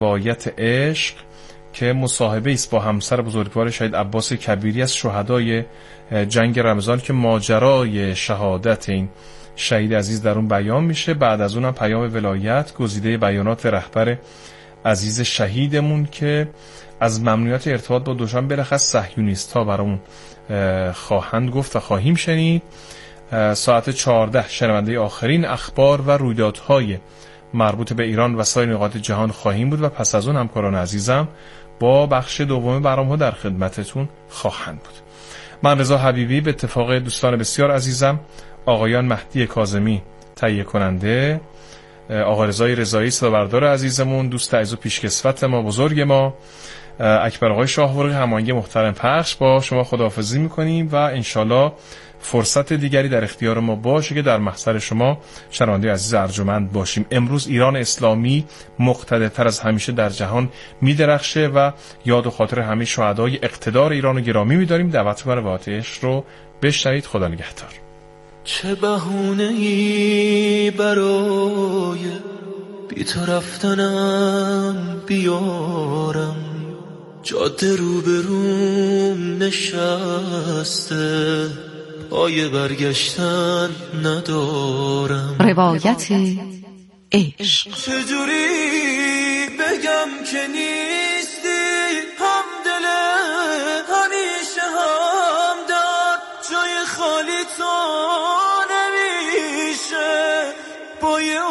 روایت عشق که مصاحبه است با همسر بزرگوار شهید عباس کبیری از شهدای جنگ رمضان که ماجرای شهادت این شهید عزیز در اون بیان میشه. بعد از اونم پیام ولایت، گزیده بیانات رهبر عزیز شهیدمون که از ممنوعیت ارتباط با دشمن بلخص صهیونیست‌ها برامون خواهند گفت و خواهیم شنید. ساعت 14 شنونده آخرین اخبار و رویدادهای مربوط به ایران و سایر نقاط جهان خواهیم بود و پس از اون همکاران عزیزم با بخش دوم برنامه‌ها در خدمتتون خواهند بود. من رضا حبیبی به اتفاق دوستان بسیار عزیزم، آقایان مهدی کاظمی تهیه کننده، آقا رضای رضایی صدابردار عزیزمون، دوست عزیز و پیشکسوت ما، بزرگ ما، اکبر آقای شاهوری هماهنگ محترم پخش، با شما خداحافظی میکنیم و انشالله فرصت دیگری در اختیار ما باشه که در محضر شما شنونده عزیز ارجمند باشیم. امروز ایران اسلامی مقتدرتر از همیشه در جهان میدرخشه و یاد و خاطر همه شهدای اقتدار ایران رو گرامی میداریم. دعوت کنم روایت عشق رو بشنوید. خدا نگهدار. چه بهونه‌ای برای بی تو رفتنم بیارم، جاده روبروم نشسته، پای برگشتن ندارم. روایت عشق. چجوری بگم که نیستی همدل همیشه همدر، جای خالی تو نمیشه با یه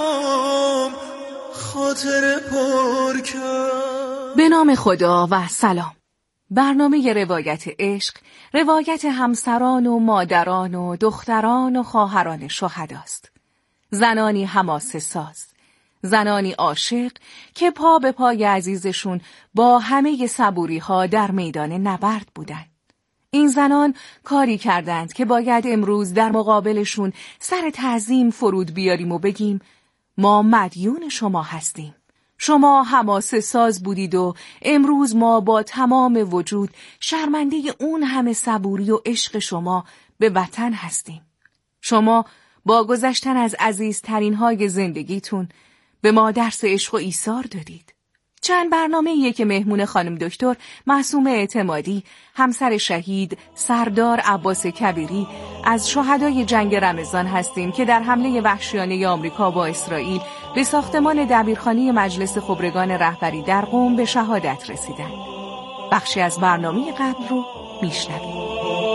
خاطر پر کرد. به نام خدا و سلام. برنامه روایت عشق روایت همسران و مادران و دختران و خواهران شهداست. زنانی حماسه ساز، زنانی عاشق که پا به پای عزیزشون با همه صبوری ها در میدان نبرد بودند. این زنان کاری کردند که باید امروز در مقابلشون سر تعظیم فرود بیاریم و بگیم ما مدیون شما هستیم. شما حماسه ساز بودید و امروز ما با تمام وجود شرمنده اون همه صبوری و عشق شما به وطن هستیم. شما با گذشتن از عزیزترین های زندگیتون به ما درس عشق و ایثار دادید. چند برنامه‌ایه که مهمون خانم دکتر معصومه اعتمادی، همسر شهید سردار عباس کبیری از شهدای جنگ رمضان هستیم که در حمله وحشیانه آمریکا با اسرائیل به ساختمان دبیرخانه مجلس خبرگان رهبری در قم به شهادت رسیدند. بخشی از برنامه قبل رو میشنویم.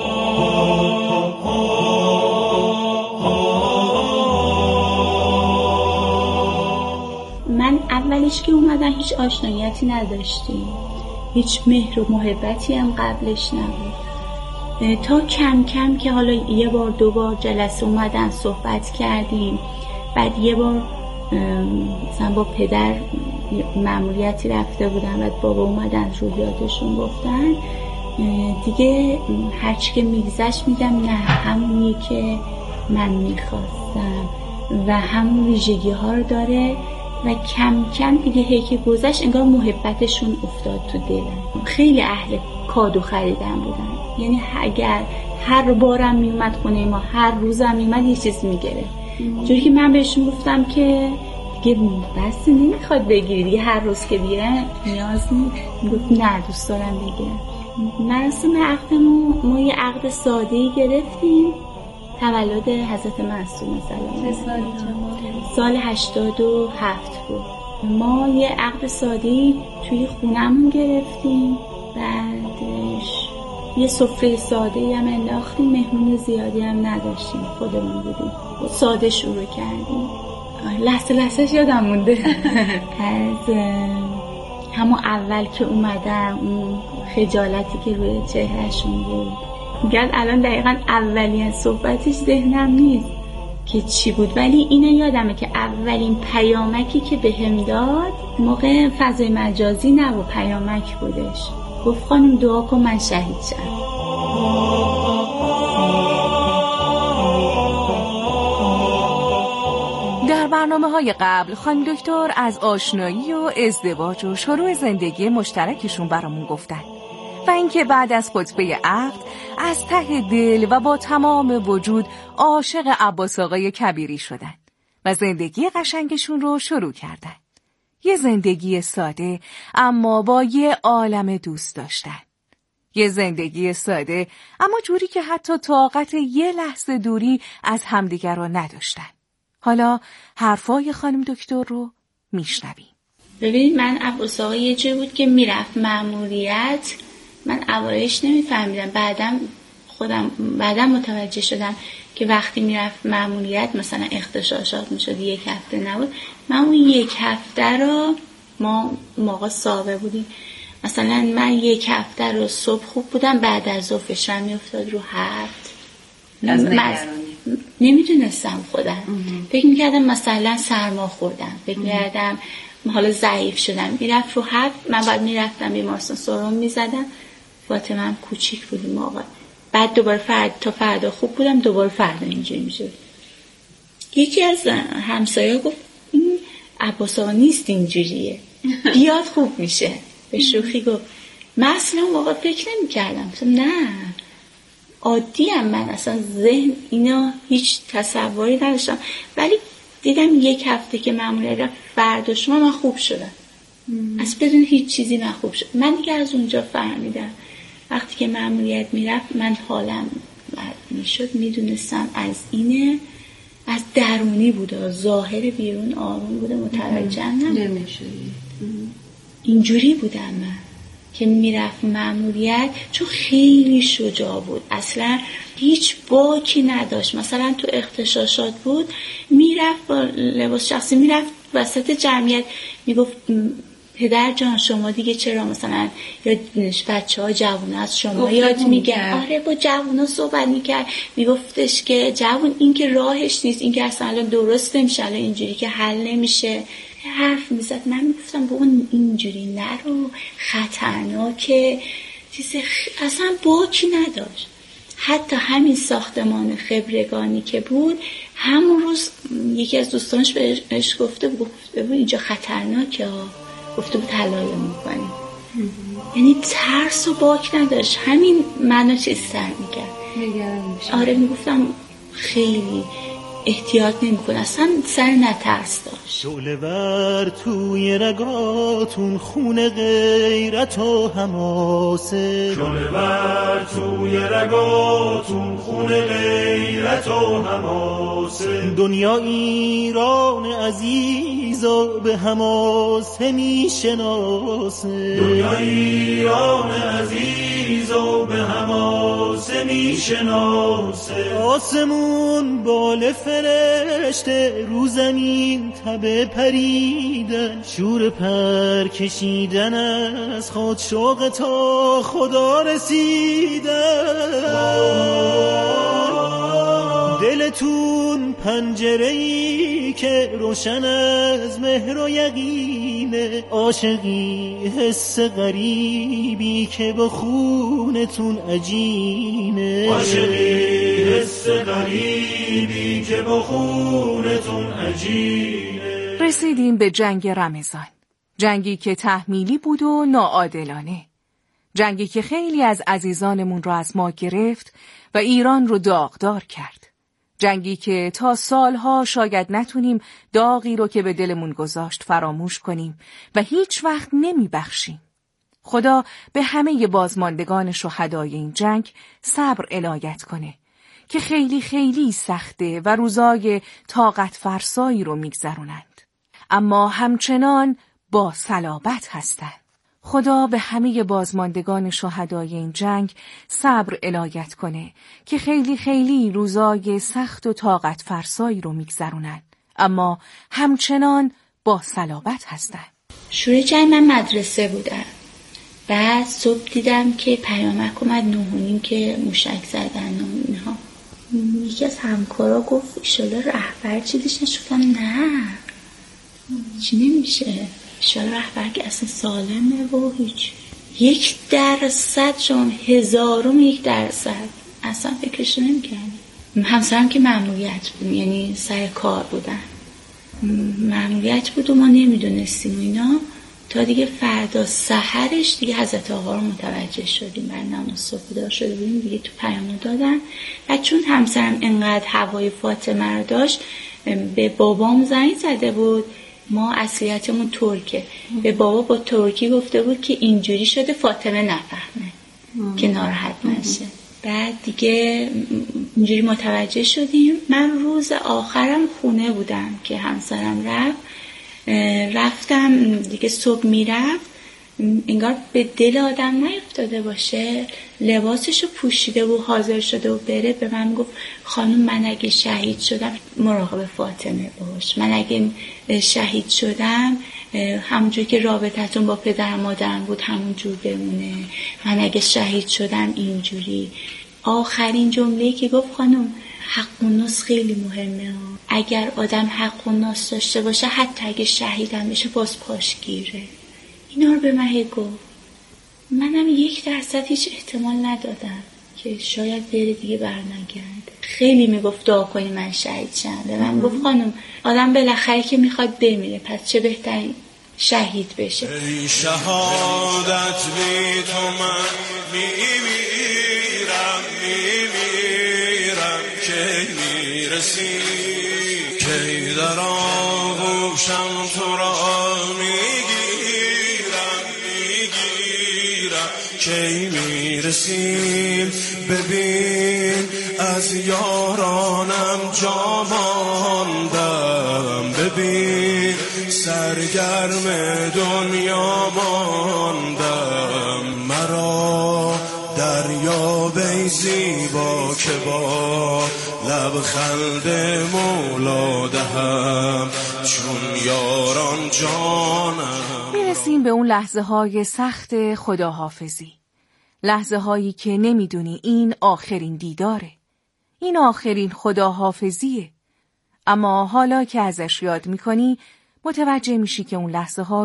من اولش که اومدن هیچ آشناییتی نداشتیم، هیچ مهر و محبتی هم قبلش نبود، تا کم کم که حالا یه بار دو بار جلسه اومدن صحبت کردیم، بعد یه بار مثلا با پدر مأموریتی رفته بودن و بابا اومدن رویاتشون گفتن، دیگه هرچی که میگذشت میدم نه همونی که من میخواستم و همون ویژگی ها رو داره و کم کم دیگه هی که گذشت انگار محبتشون افتاد تو دلم. خیلی اهل کادو خریدن بودن، یعنی اگر هر بارم میومد خونه ما، هر روزم میومد یه چیز میگرفت، جوری که من بهشون گفتم که دیگه بس نمیخواد بگیری دیگه، هر روز که بیرن نیاز نیست. گفت نه دوست دارم بگیرم. مراسم عقدمون ما یه عقد ساده‌ای گرفتیم، تولد حضرت معصومه سلام سال 87 بود. ما یه عقد ساده‌ای توی خونمون گرفتیم، بعدش یه سفره ساده‌ای هم انداختیم، مهمون زیادی هم نداشتیم، خودمون بودیم، ساده شروع کردیم. لحظه‌ش یادم مونده از همون اول که اومدم اون خجالتی که روی چهرهشون بود. میگن الان دقیقاً اولین صحبتش ذهنم نیست که چی بود، ولی اینو یادمه که اولین پیامکی که بهم داد موقع فضای مجازی نبود، پیامک بودش. گفت خانم دعا کن من شهید شم. در برنامه‌های قبل خانم دکتر از آشنایی و ازدواج و شروع زندگی مشترکشون برامون گفتن و اینکه بعد از خطبه عقد از ته دل و با تمام وجود عاشق عباس آقای کبیری شدن و زندگی قشنگشون رو شروع کردن. یه زندگی ساده اما با یه عالم دوست داشتن. یه زندگی ساده اما جوری که حتی طاقت یه لحظه دوری از همدیگر رو نداشتن. حالا حرفای خانم دکتر رو میشنویم. ببینید من عباس آقا یه جایی بود که میرفت مأموریت، من اولش نمیفهمیدم، بعدم متوجه شدم که وقتی میرفت مأموریت مثلا اغتشاشات میشد، 1 هفته نبود. من اون 1 هفته رو ما موقع صابه بودیم، مثلا من 1 هفته رو صبح خوب بودم، بعد از ظهر فشارم میافتاد رو 7. نمیدونستم خودم، فکر میکردم مثلا سرما خوردم، فکر میکردم حالا ضعیف شدم. میرفت رو 7، من بعد میرفتم بیمارستان سرم میزدم. فاطمه هم کوچیک بود موقع. بعد دوباره تا فردا خوب بودم، دوباره فردا اینجوری میشد. یکی از همسایه‌ها گفت این عباس آقا نیست اینجوریه، بیاد خوب میشه. به شوخی گفت من اصلا موقع فکر نمی کردم، نه عادی هم، من اصلا ذهن اینا هیچ تصوری نداشتم. ولی دیدم 1 هفته که مأموریت رفت، فرداش من خوب شدم، از بدون هیچ چیزی من خوب شدم. من دیگه از اونجا فهمیدم وقتی که مأموریت میرفت من حالم بد میشد، میدونستم از اینه، از درونی بوده، ظاهر بیرون آروم بوده، متوجه نمیشدی. اینجوری بودم من که میرفت مأموریت، چون خیلی شجاع بود، اصلا هیچ باکی نداشت. مثلا تو اغتشاشات بود، میرفت با لباس شخصی، میرفت وسط جمعیت میگفت پدر جان شما دیگه چرا مثلا یا بچه‌ها جوونا از شما یاد میگن. آره با جوونا صحبت میکرد، میگفتش که جوون این که راهش نیست، این که اصلا درست نمیشه، الان اینجوری که حل نمیشه. حرف میزد، من میگفتم با اون اینجوری نرو، خطرناکه، اصلا باکی نداشت. حتی همین ساختمان خبرگانی که بود، همون روز یکی از دوستانش بهش گفته بود اینجا خطرناکه، گفته بود حلال میکنیم. یعنی ترس و باک نداشت، همین منو چیز سر میکرد. آره میگفتم خیلی احتیاط نمی‌کنه، اصلا سر نترس داشت. شعله ور توی رگاتون خون غیرت و حماسه، شعله ور توی رگاتون خون غیرت و حماسه. دنیا ایران عزیزا به حماسه میشناسه، دنیا ایران عزیزا به حماسه میشناسه. آسمون بال فرشته رو زمین تبه پریدن، شور پر کشیدن از خود شوق تا خدا رسیدن. دلتون پنجره‌ای که روشن از مهر و یقینه، عاشقی حس غریبی که با خونتون عجینه، عاشقی حس غریبی که با خونتون عجینه. رسیدیم به جنگ رمضان، جنگی که تحمیلی بود و ناعادلانه، جنگی که خیلی از عزیزانمون رو از ما گرفت و ایران رو داغدار کرد، جنگی که تا سالها شاید نتونیم داغی رو که به دلمون گذاشت فراموش کنیم و هیچ وقت نمیبخشیم. خدا به همه بازماندگان شهدای این جنگ صبر عنایت کنه که خیلی خیلی سخته و روزای طاقت فرسایی رو میگذرونند، اما همچنان با صلابت هستند. خدا به همه بازماندگان شهدای این جنگ صبر عنایت کنه که خیلی خیلی روزای سخت و طاقت فرسایی رو میگذرونن، اما همچنان با صلابت هستن. شروع جنگ من مدرسه بودم، بعد صبح دیدم که پیامک اومد 9:30 که موشک زدن و اینها. یکی از همکارا گفت ایشالا رهبر چیزش نشدم. نه چی نمیشه، ایشالا رهبر که اصلا سالمه و هیچ 1% شما 1000% اصلا فکرش نمی‌کردم. همسرم که مأموریت بود، یعنی سر کار بودن، مأموریت بود و ما نمیدونستیم اینا تا دیگه فردا سحرش دیگه حضرت آقا رو متوجه شدیم. بعد نماز صبح بیدار شده بودیم دیگه، تو پیامو دادن. و چون همسرم انقدر هوای فاطمه رو داشت، به بابام زنگ زده بود ما اصلیتمون ترکه. به بابا با ترکی گفته بود که اینجوری شده فاطمه نفهمه که ناراحت نشه. بعد دیگه اینجوری متوجه شدیم. من روز آخرم خونه بودم که همسرم رفتم دیگه. صبح میرفت انگار به دل آدم نیفتاده باشه، لباسشو پوشیده و حاضر شده و بره. به من گفت خانم من اگه شهید شدم مراقب فاطمه باش، من اگه شهید شدم همونجور که رابطتون با پدر مادرم بود همونجور بمونه، من اگه شهید شدم اینجوری. آخرین جمله‌ای که گفت خانم حق و ناس خیلی مهمه، اگر آدم حق و ناس داشته باشه حتی اگه شهیدم بشه باز پاش گیره. اینا رو به من گفت. منم 1% هیچ احتمال ندادم که شاید بره دیگه برنگرده. خیلی میگفت دعا کنی من شهید شم. به من گفت خانم آدم بالاخره که میخواد بمیره، پس چه بهترین شهید بشه. ای شهادت بی تو من میمیرم که میرسی که در آغوشم تو را کی میرسیم. ببین از یارانم جا ماندم، ببین سرگرم دنیا ماندم. مرا دریای زیبا که با لبخند مولا دهم چون یاران جانم. میرسیم به اون لحظه های سخت خداحافظی، لحظه هایی که نمیدونی این آخرین دیداره، این آخرین خداحافظیه. اما حالا که ازش یاد میکنی متوجه میشی که اون لحظه ها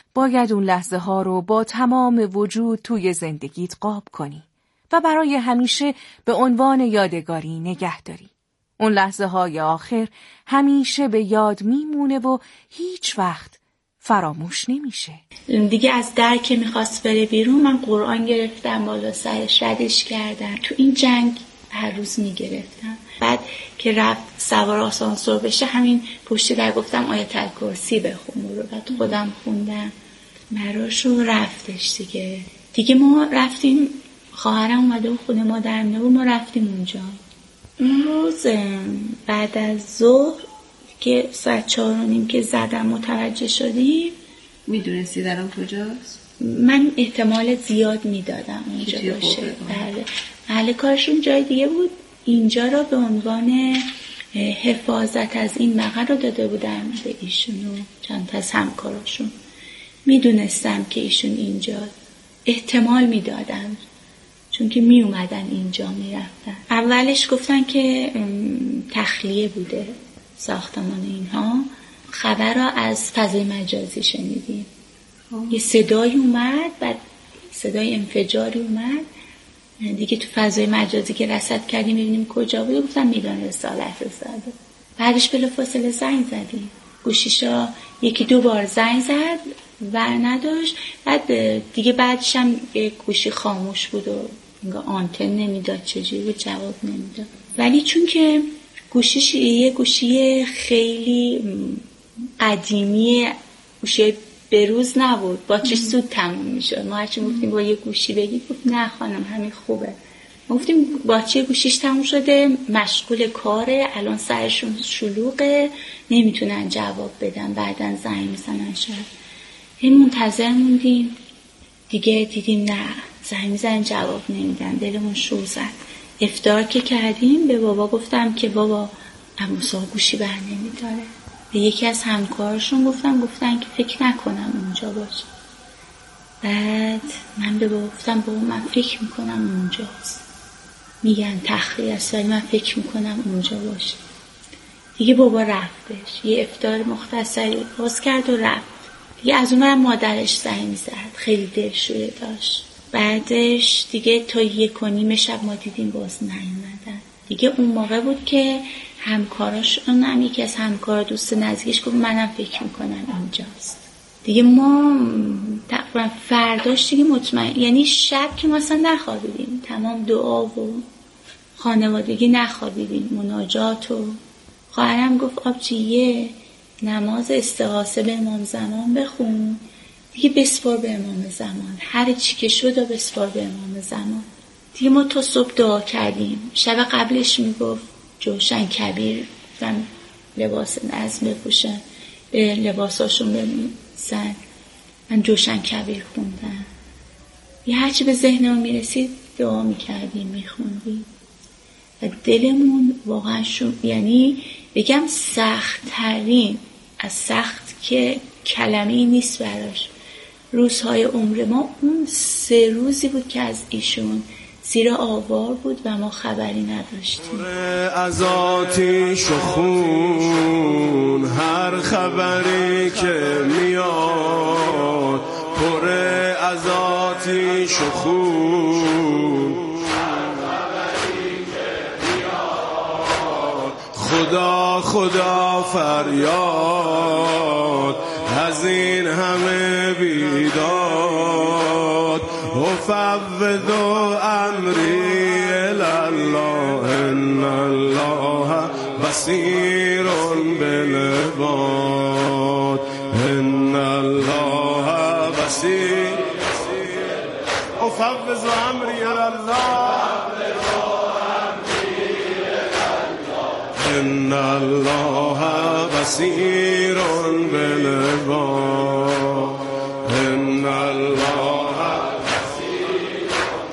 رو با تمام وجود توی زندگیت قاب کنی و برای همیشه به عنوان یادگاری نگه داری. اون لحظه های آخر همیشه به یاد میمونه و هیچ وقت فراموش نمیشه. دیگه از در که میخواست بره بیرون من قرآن گرفتم بالا سرش، ردش کردم. تو این جنگ هر روز میگرفتم. بعد که رفت سوار آسانسور بشه همین پشت در گفتم آیت الکرسی بخون رو. بعد خودم خوندم مراشو رفتش دیگه ما رفتیم. خواهرم اومده و خونه مادرم بود، ما رفتیم اونجا. اون روز بعد از ظهر که ساعت 4:30 که زدم متوجه شدیم. میدونستی درم کجاست؟ من احتمال زیاد میدادم اونجا باشه. بله. محل کارشون جای دیگه بود، اینجا را به عنوان حفاظت از این مقر رو داده بودم به ایشون و چند تا از همکاراشون. میدونستم که ایشون اینجا، احتمال میدادم چون که می اومدن اینجا می رفتن. اولش گفتن که تخلیه بوده ساختمان اینها. خبر را از فضای مجازی شنیدیم. یه صدای اومد، بعد صدای انفجاری اومد دیگه. تو فضای مجازی که رصد کردیم ببینیم کجا بوده، گفتن میدان رسالت زده. بعدش بلافاصله زنگ زدیم، گوشیشا 1-2 بار زنگ زد و نداشت. بعد دیگه بعدش هم یه گوشی خاموش بود و آنتن نمیداد، چجوری بود جواب نمیداد. ولی چون که گوشیش یه گوشی خیلی قدیمی، گوشی بروز نبود، باتریش زود تموم میشد. ما هرچی گفتیم با یه گوشی بگید، گفت نه خانم همین خوبه. ما گفتیم باتری گوشیش تموم شده، مشغول کاره، الان سرشون شلوغه، نمیتونن جواب بدن، بعدن زنگ میزنن. شاید هم منتظر موندیم دیگه، دیدیم نه زنگ میزنن جواب نمیدن. دلمون شور زد. افطار که کردیم به بابا گفتم که بابا عموسا گوشی بر نمیداره. به یکی از همکارشون گفتن که فکر نکنم اونجا باشه. بعد من به بابا گفتم بابا من فکر میکنم اونجاست. میگن تخلیه است ولی من فکر میکنم اونجا باشه. دیگه بابا رفتش، یه افطار مختصری باز کرد و رفت. دیگه از اون برم مادرش زنگ زد، خیلی دلشوره داشت. بعدش دیگه تا 1:30 شب ما دیدیم باز نیومدن. دیگه اون موقع بود که همکاراش، اونم یکی از همکار دوست نزدیکش گفت منم فکر میکنم اینجاست. دیگه ما تقریبا فرداش دیگه مطمئن، یعنی شب که ما اصلا نخوابیدیم، تمام دعا و خانوادگی نخوابیدیم، مناجات و خواهرم گفت آبجی نماز استغاثه به امام زمان بخون، دیگه بسپار به امام زمان، هر چی که شد بسپار به امام زمان. دیگه ما تا صبح دعا کردیم. شب قبلش میگفت جوشن کبیر گفتم لباس نظم بپوشن، به لباساشون بمیسن. من جوشن کبیر خوندم. یه هرچی به ذهنمون میرسید دعا میکردیم، میخوندیم و دلمون واقعا یعنی بگم سخت ترین، از سخت که کلمه‌ای نیست براش، روزهای عمر ما اون 3 روزی بود که از ایشون زیر آوار بود و ما خبری نداشتیم. از آتیش و خون هر خبری که میاد، پر از آتیش و خون خدا خدا فریاد از این همه بیداد. افوض امری الله ان الله بصیر بالعباد ان الله بصیر. افوض امری الله ان الله بصیر بالعباد ان الله بصیر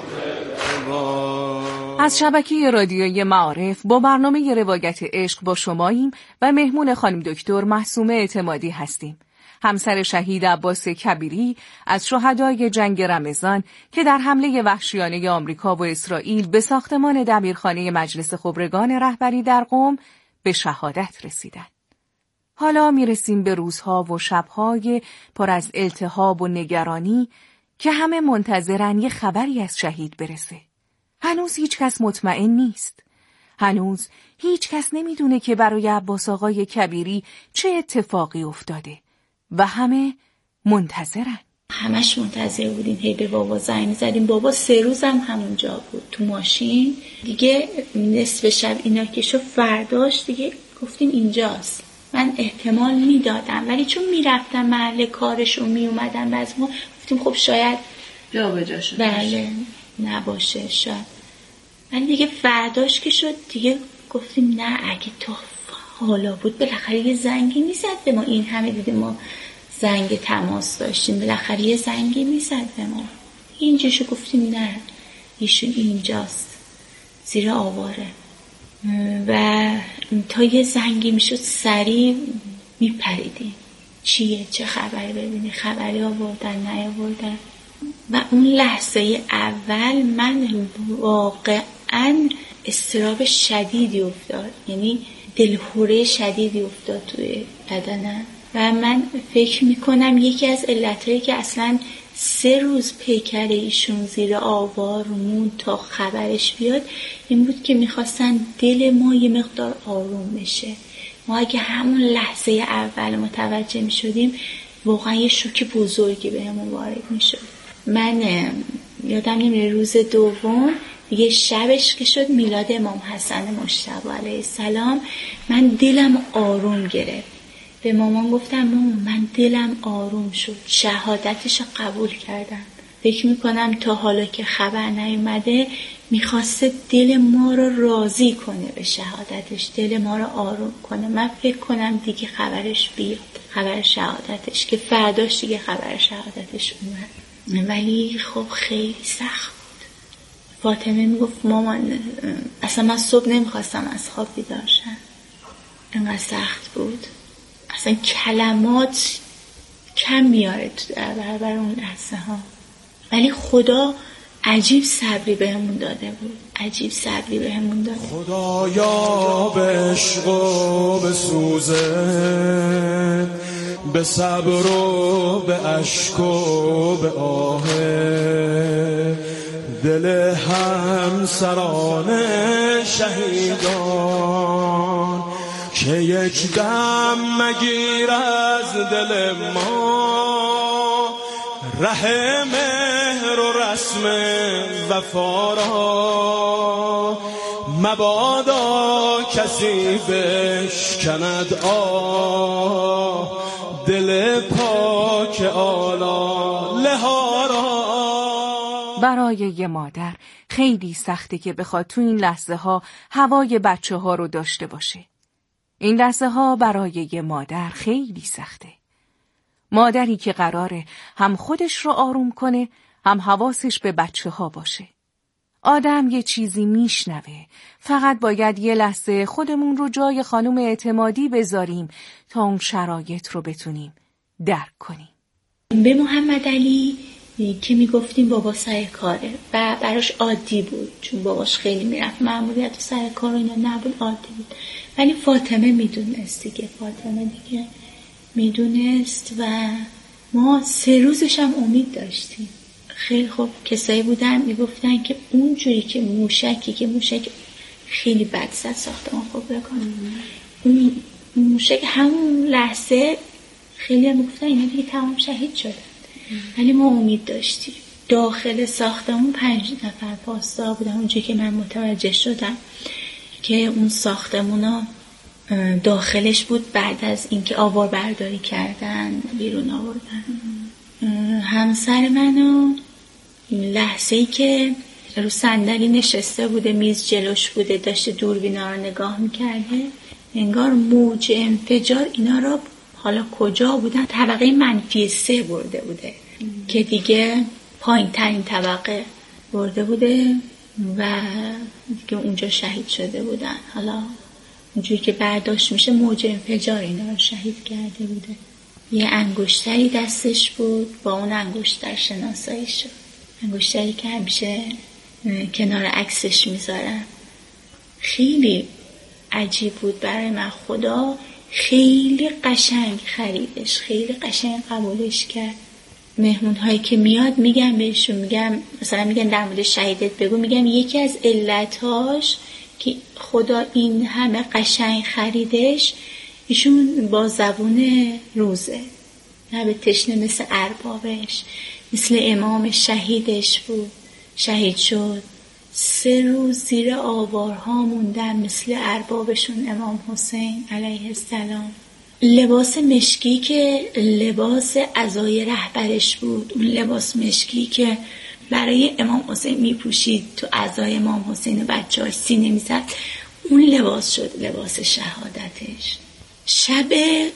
بالعباد. از شبکه رادیویی معارف با برنامه روایت عشق با شماییم و مهمون خانم دکتر معصومه اعتمادی هستیم، همسر شهید عباس کبیری از شهدای جنگ رمضان که در حمله وحشیانه آمریکا و اسرائیل به ساختمان دبیرخانه مجلس خبرگان رهبری در قم به شهادت رسیدند. حالا میرسیم به روزها و شبهای پر از التهاب و نگرانی که همه منتظرن یه خبری از شهید برسه. هنوز هیچ کس مطمئن نیست. هنوز هیچ کس نمیدونه که برای عباس آقای کبیری چه اتفاقی افتاده و همه منتظرن. همش منتظر بودیم، هی به بابا زنگ زدیم. بابا 3 روز هم همونجا بود تو ماشین. دیگه نصف شب اینا که شو فرداش دیگه گفتیم اینجاست. من احتمال میدادم ولی چون میرفتم محل کارشون میومدن باز ما گفتیم خب شاید جا به جا شد. بله نباشه شاید. ولی دیگه فرداش که شد دیگه گفتیم نه اگه تو حالا بود بالاخره یه زنگی میزد به ما. این همه دیده ما زنگ تماس داشتیم، بالاخره یه زنگی میزد به ما. اینجاشو گفتیم نه ایشون اینجاست زیر آواره. و تا یه زنگی میشد سریع میپریدیم چیه چه خبری ببینی، خبری آوردن نیاوردن. و اون لحظه اول من واقعا اضطراب شدیدی افتاد، یعنی دلهوره شدیدی افتاد توی بدنم. و من فکر میکنم یکی از علتایی که اصلا 3 روز پیکر ایشون زیر آوار موند تا خبرش بیاد این بود که میخواستن دل ما یه مقدار آروم بشه. ما اگه همون لحظه اول متوجه میشدیم واقعا یه شوک بزرگی بهمون وارد میشد. من یادم نمیره روز دوم دیگه شبش که شد میلاد امام حسن مجتبی علیه السلام، من دلم آروم گرفت. به مامان گفتم مامان من دلم آروم شد، شهادتش قبول کردم. فکر میکنم تا حالا که خبر نیومده میخواسته دل ما رو راضی کنه به شهادتش، دل ما رو آروم کنه. من فکر کنم دیگه خبرش بیاد، خبر شهادتش، که فرداش دیگه خبر شهادتش اومد. ولی خب خیلی سخت بود. فاطمه میگفت مامان اصلا من صبح نمیخواستم از خواب بیدار شم، انقدر سخت بود. اصلا کلمات کم میاره تو برابر اون لحظه ها. ولی خدا عجیب صبری بهمون داده بود، عجیب صبری بهمون داده. خدایا به عشق و به سوزه، به صبر و به اشک و به آه، دل همسران شهیدان که یک دم مگیر از دل ما، ره مهر و رسم وفا را مبادا کسی بشکند دل پاک آلاله ها را. برای یه مادر خیلی سخته که بخواد تو این لحظه ها هوای بچه ها رو داشته باشه. این لحظه ها برای یه مادر خیلی سخته. مادری که قراره هم خودش رو آروم کنه هم حواسش به بچه ها باشه. آدم یه چیزی میشنوه، فقط باید یه لحظه خودمون رو جای خانم اعتمادی بذاریم تا اون شرایط رو بتونیم درک کنیم. به محمد علی که میگفتیم بابا سر کاره و براش عادی بود، چون باباش خیلی میرفت مأموریت سر کار و اینا نبود، عادی بود. ولی فاطمه میدونست دیگه، فاطمه دیگه میدونست و ما 3 روزش هم امید داشتیم. خیلی خوب کسایی بودن میگفتن که اونجوری که موشک خیلی بد زد ساختمان خوب بکنم، اون موشک همون لحظه خیلی هم میگفتن اینا دیگه تمام شهید شدن. ولی ما امید داشتیم. داخل ساختمون 5 نفر پاسدار بودن. اونجوری که من متوجه شدم که اون ساختمونا داخلش بود بعد از اینکه آوار برداری کردن بیرون آوردن. همسر منو لحظه‌ای که رو صندلی نشسته بوده، میز جلوش بوده، داشته دوربینا رو نگاه میکرده، انگار موج انفجار اینا رو حالا کجا بودن طبقه -3 برده بوده که دیگه پایین ترین طبقه برده بوده و دیگه اونجا شهید شده بودن. حالا اونجوری که برداشت میشه موج انفجار اینا رو شهید کرده بوده. یه انگشتری دستش بود، با اون انگشتر شناسایی شد، انگشتری که همیشه کنار عکسش میذارم. خیلی عجیب بود برای من. خدا خیلی قشنگ خریدش، خیلی قشنگ قبولش کرد. مهمون هایی که میاد میگم بهشون، میگم مثلا میگن در مورد شهیدت بگو، میگم یکی از علتهاش که خدا این همه قشنگ خریدش ایشون با زبون روزه، نه به تشنه مثل اربابش، مثل امام شهیدش بود. شهید شد 3 روز زیر آوارها موندن مثل اربابشون امام حسین علیه السلام. لباس مشکی که لباس عزای رهبرش بود، اون لباس مشکی که برای امام حسین میپوشید تو عزای امام حسین و بچه‌هاش سینه میزد، اون لباس شد لباس شهادتش. شب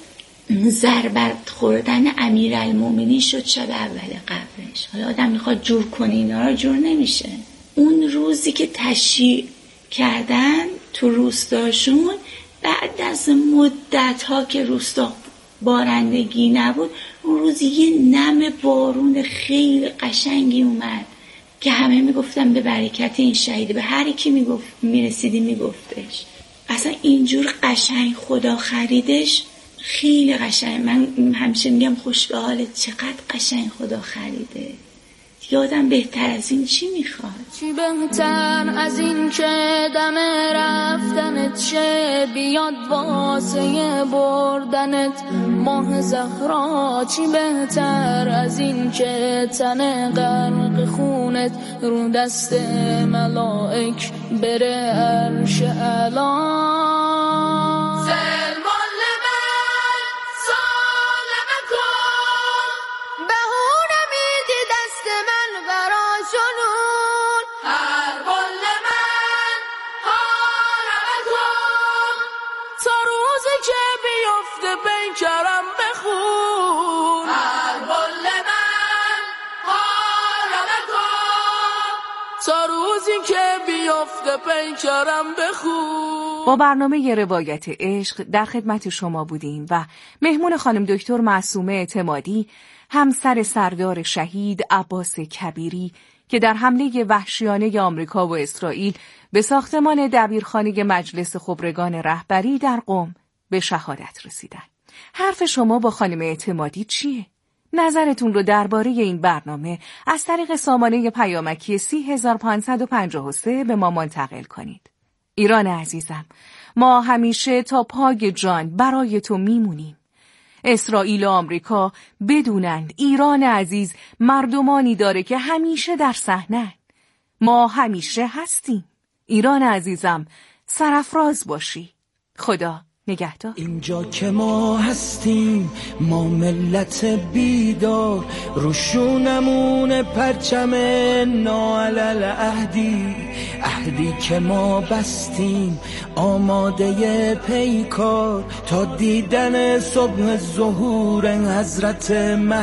ضربت خوردن امیرالمومنین شد شب اول قبرش. حالا آدم میخواد جور کنه اینا رو، جور نمیشه. اون روزی که تشییع کردن تو روستاشون، بعد از مدت ها که روستا بارندگی نبود، اون روز یه نم بارون خیلی قشنگی اومد که همه میگفتن به برکت این شهیده. به هر کی میگفت میرسیدی میگفتش. اصلا اینجور قشنگ خدا خریدش، خیلی قشنگ. من همیشه میگم خوش به حالت، چقدر قشنگ خدا خریده. یادم بهتر از این چی میخواد؟ چی بهتر از این که دم رفتنت شه، بیاد واسه بردنت ماه زهرا. چی بهتر از این که تن غرق خونت رو دست ملائک بره عرش اعلی. بیکرم بخون هر بال من حارم کن، تا روزی که بیفته پیکرم بخون. با برنامه روایت عشق در خدمت شما بودیم و مهمون خانم دکتر معصومه اعتمادی، همسر سردار شهید عباس کبیری که در حمله وحشیانه آمریکا و اسرائیل به ساختمان دبیرخانه مجلس خبرگان رهبری در قم به شهادت رسیدن. حرف شما با خانم اعتمادی چیه؟ نظرتون رو درباره این برنامه از طریق سامانه پیامکی 30553 به ما منتقل کنید. ایران عزیزم، ما همیشه تا پای جان برای تو میمونیم. اسرائیل و آمریکا بدونند ایران عزیز مردمانی داره که همیشه در صحنه. ما همیشه هستیم. ایران عزیزم سرافراز باشی. خدا نگهدار. اینجا که ما هستیم، ما ملت بیدار، روشونمون پرچم ناعلل عهدی که ما بستیم، آماده پیکار تا دیدن صبح ظهور حضرت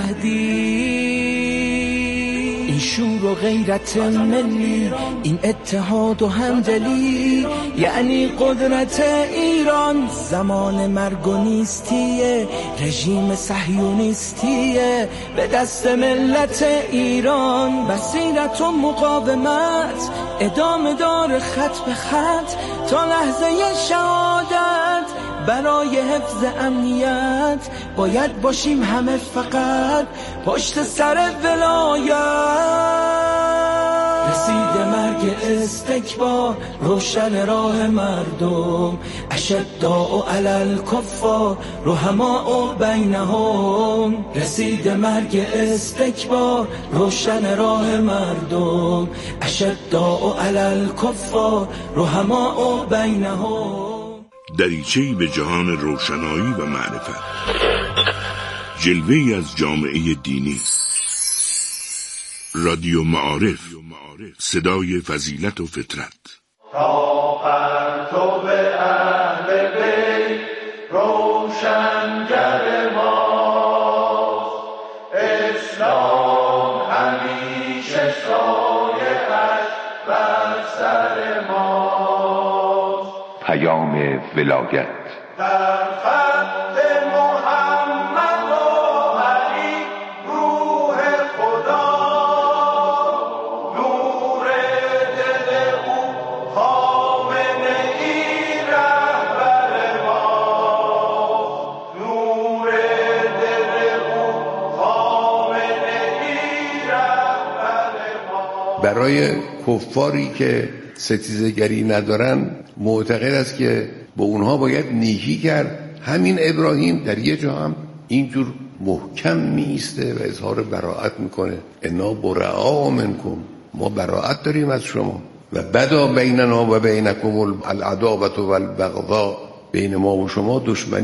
مهدی. این شور و غیرت ملی، این اتحاد و همدلی، یعنی قدرت ایران. زمان مرگ و نیستیه، رژیم صهیونیستیه به دست ملت ایران. بصیرت و مقاومت ادامه دار خط به خط تا لحظه شهادت. برای حفظ امنیت باید باشیم همه فقط پشت سر ولایت. رسید مرگ استکبار، روشن راه مردم، اشداء علی الکفار، رحماء بینهم. رسید مرگ استکبار، روشن راه مردم، اشداء علی الکفار، رحماء بینهم. دریچه‌ای به جهان روشنایی و معرفت، جلوه‌ای از جامعه دینی. رادیو معارف، صدای فضیلت و فطرت. تا پرتو اهل بیت روشنگر ماست، اسلام همیشه سایه‌اش بر سر ماست. پیام ولایت در خط محمد و علی روح خدا، نور دل او خامنه ای رهبر ماست. نور دل او خامنه ای رهبر ماست. برای کفاری که ستیزگری ندارن معتقد است که با اونها باید نیکی کرد. همین ابراهیم در یه جا هم اینجور محکم میسته و اظهار براءت میکنه، انا براء منکم، ما براءت داریم از شما. و بدا بیننا و بینکم العداوة و البغضاء، بین ما و شما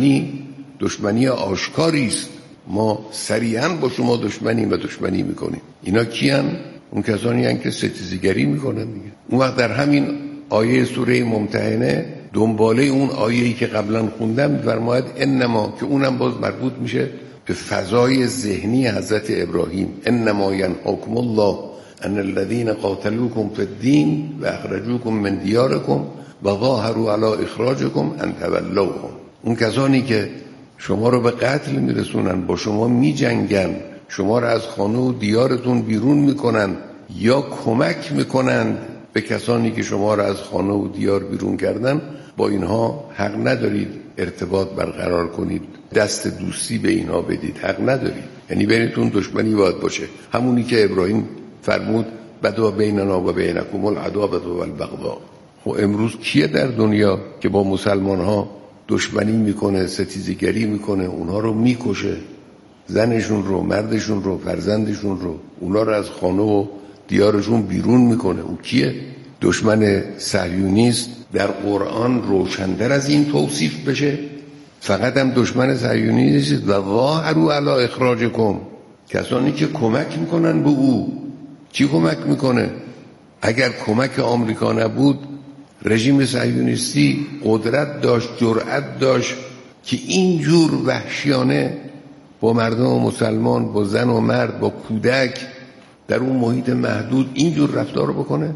دشمنی آشکاری است، ما صریحاً با شما دشمنیم و دشمنی میکنیم. اینا کیان؟ اون کسانی هستند که ستیزگری میکنن دیگه. اون وقت در همین آیه سوره ممتحنه دنباله اون آیه‌ای که قبلا خوندم می‌فرماید انما، که اونم باز مربوط میشه به فضای ذهنی حضرت ابراهیم، انما ینهاکم الله ان الذين قاتلوكم في الدين واخرجوكم من دياركم وظاهروا على اخراجكم ان تولوهم. اون کسانی که شما رو به قتل میرسونن، با شما میجنگن، شما رو از خانه و دیارتون بیرون میکنن یا کمک میکنن به کسانی که شما را از خانه و دیار بیرون کردن، با اینها حق ندارید ارتباط برقرار کنید، دست دوستی به اینها بدید، حق ندارید. یعنی بینتون دشمنی باید باشه، همونی که ابراهیم فرمود بدا بیننا و بینکم العداوة و البغضاء. خب امروز کیه در دنیا که با مسلمان ها دشمنی میکنه، ستیزگری میکنه، اونها رو میکشه، زنشون رو، مردشون رو، فرزندشون رو، اونها رو از خانه و دیارشون بیرون میکنه؟ اون کیه؟ دشمن صهیونیست در قرآن روشن‌تر از این توصیف بشه؟ فقط هم دشمن صهیونیست و ظاهروا علی اخراجکم، کسانی که کمک میکنن به او. چی کمک میکنه؟ اگر کمک آمریکا نبود، رژیم صهیونیستی قدرت داشت، جرأت داشت که اینجور وحشیانه با مردم مسلمان، با زن و مرد، با کودک در اون محیط محدود اینجور رفتار رو بکنه؟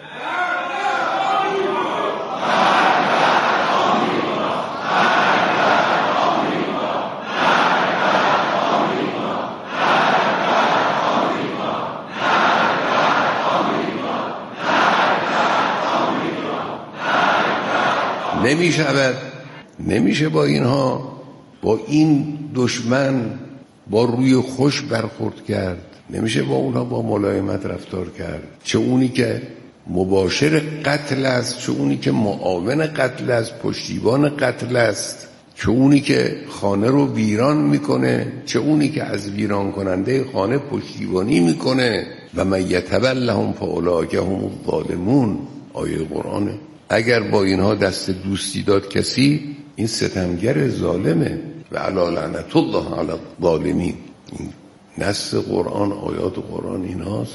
نمیشه با اینها، با این دشمن با روی خوش برخورد کرد، نمیشه با اونها با ملایمت رفتار کرد. چه اونی که مباشر قتل است، چه اونی که معاون قتل است، پشتیبان قتل است، چه اونی که خانه رو ویران میکنه، چه اونی که از ویران کننده خانه پشتیبانی میکنه. و من یتولهم فاولئک هم الظالمون. آیه قرآنه. اگر با اینها دست دوستی داد کسی، این ستمگر ظالمه و علی لعنت الله علی الظالمین. این نص قرآن، آیات قرآن ایناست.